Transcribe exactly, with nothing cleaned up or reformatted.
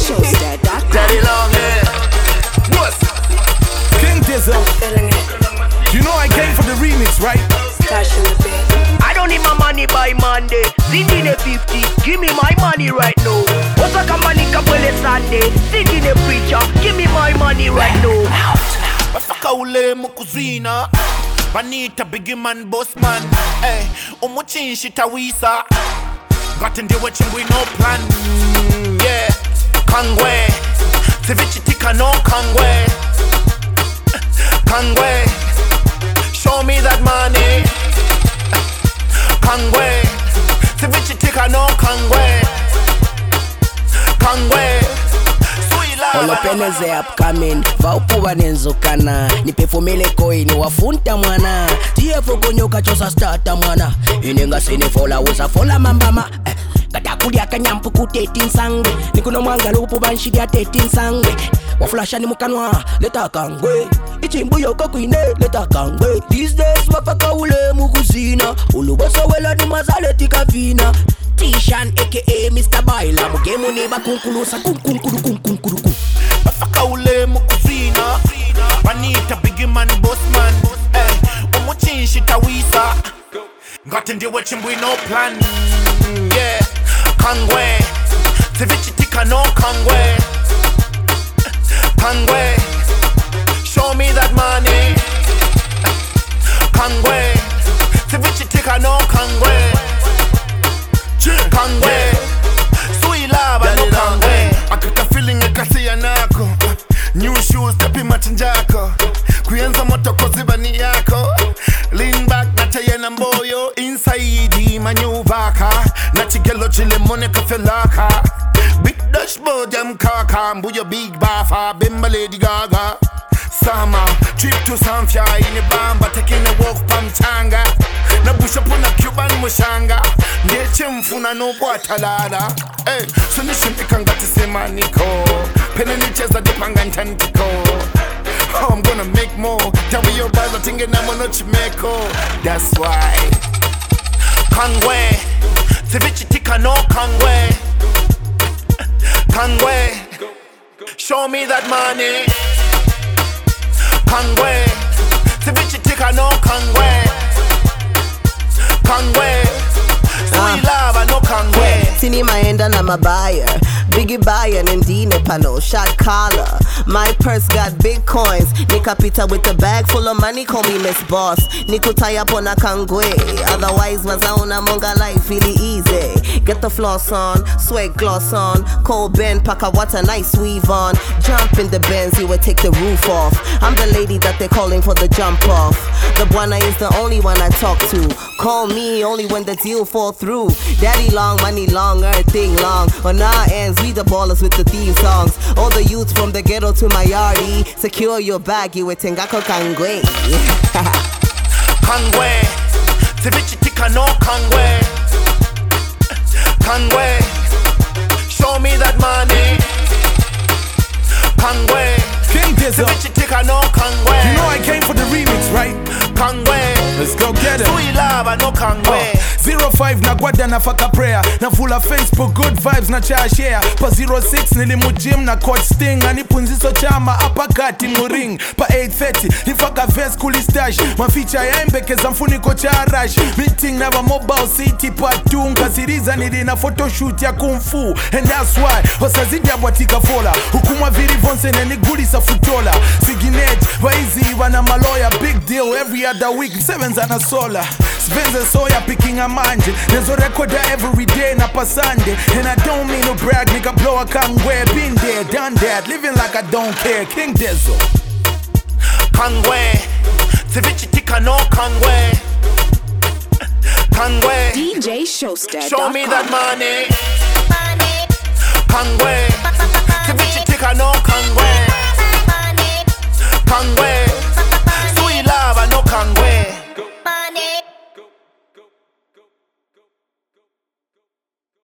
Showstad dot com. Daddy long hair. What's King Dizzle? You know I came for the remix, right? I don't need my money by Monday. Sing in a fifty, give me my money right now. Osaka Manika Pele Sunday. Sing in a preacher, give me my money right now. Bafaka ule mukuzina. Banita biggie man boss man. Eh, umuchin shitawisa. Got in the watching we no plan. Yeah, Kangwe. Tivichi tika no Kangwe. Kangwe. Show me that money. Kangwe. Tivichi tika no Kangwe. Kangwe. Olopeneze upcoming vaupuwa nenzukana nipefumile koini wafunta mwana tiefo konyoka chosa starta mwana inenga sinifola usafola mambama eh. Katakulia kanyampu kuteti nsange nikuno mwanga lupu banshidia teti nsange waflasha ni mukanwa leta kangwe ichimbu yoko kuine leta kangwe these days wafaka ule mukuzina uluboso wela ni mazaleti kavina Tishan aka Mister Baila mugemu neba kunkulusa kunkunkuru kunkunkuru kun Bafaka ule mukuzina Banita biggie man boss man Eh, umuchin shitawisa Got in the watching we no plan Yeah, Kangwe Tivichi tika no Kangwe Kangwe Show me that money Kangwe Tivichi tika no Kangwe Kangwe Suilaba no Kangwe Akaka feeling akasi ya nako New shoes tapi machinjako Kuyenza moto koziba ni yako Lean back na tayena mboyo Inside manyuvaka Na chigelo chile mone kafelaka Big dashboard ya mkaka Mbuyo big bafa Bimba Lady Gaga Summer, trip to Sanfia Ini bamba, taking a walk pamtanga Na busha puna Cuban mushanga Ndeche mfuna no buatalada Hey, so nishimpika ngati sema niko Pene nicheza dipanga ntantiko Oh, I'm gonna make more Tell me your brother tinge na mono chimeko That's why Kangwe Tivichi tika no Kangwe Kangwe Show me that money Kangwe Tivichi tika no Kangwe Kangwe Suilaba no Kangwe Sini maenda na mabaya Biggie buyer nendine pano shot collar My purse got big coins Nikapita with a bag full of money Call me Miss Boss Nikutaya pona Kangwe Otherwise mazaona monga life really easy Get the floss on, swag gloss on Cold Ben, paka water, nice weave on Jump in the Benz, you would take the roof off I'm the lady that they're calling for the jump off The buana is the only one I talk to Call me only when the deal fall through Daddy long, money long, everything long On our ends, we the ballers with the theme songs All the youth from the ghetto to my yardie Secure your bag, you with Tengako Kangwe Kangwe Tivichi tika no Kangwe Kangwe Show me that money Kangwe King Dizzle. Tivichi tika no Kangwe You know I came for the remix, right? Kangwe Let's go get it. Suilaba no Kangwe uh, zero five na gwada na faka prayer Na fula Facebook good vibes na cha share Pa zero six nilimu gym na court sting Anipunziso chama apakati muring Pa eight thirty nifaka vest kuli stash Maficha ya mbekeza mfuniko cha rush Meeting na va mobile city part two Nkasiriza nilina photoshoot ya kung fu And that's why Osazidi abwatika fola Hukumwa viri vonse neni gulisa futola Siginet Waizi wana maloya Big deal every other week Sevens and a solar Spencer Sawyer picking a manje There's a record every day na pa Sunday And I don't mean to brag Nigga blow a Kangwe Been there, done that Living like I don't care King Dizzle Kangwe Tivichi tika no Kangwe Kangwe D J Showstad dot com. Show me that money Kangwe Tivichi tika no